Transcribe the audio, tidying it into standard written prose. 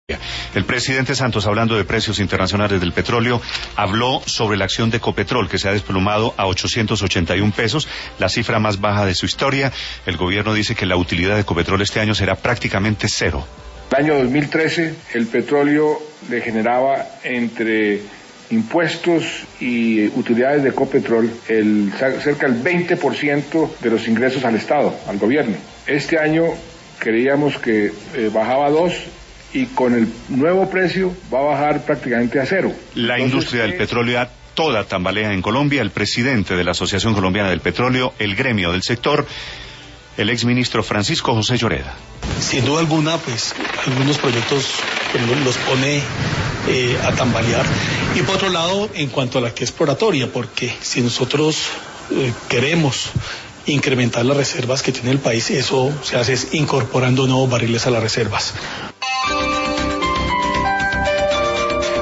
El presidente Santos, hablando de precios internacionales del petróleo, habló sobre la acción de Ecopetrol, que se ha desplomado a 881 pesos, la cifra más baja de su historia. El gobierno dice que la utilidad de Ecopetrol este año será prácticamente cero. El año 2013, el petróleo le generaba entre impuestos y utilidades de Ecopetrol cerca del 20% de los ingresos al Estado, al gobierno. Este año creíamos que bajaba a 2%. Y con el nuevo precio va a bajar prácticamente a cero. La industria del petróleo toda tambalea en Colombia. El presidente de la Asociación Colombiana del Petróleo, el gremio del sector, el exministro Francisco José Lloreda. Sin duda alguna, pues algunos proyectos los pone a tambalear. Y por otro lado, en cuanto a la que es exploratoria, porque si nosotros queremos incrementar las reservas que tiene el país, eso se hace incorporando nuevos barriles a las reservas.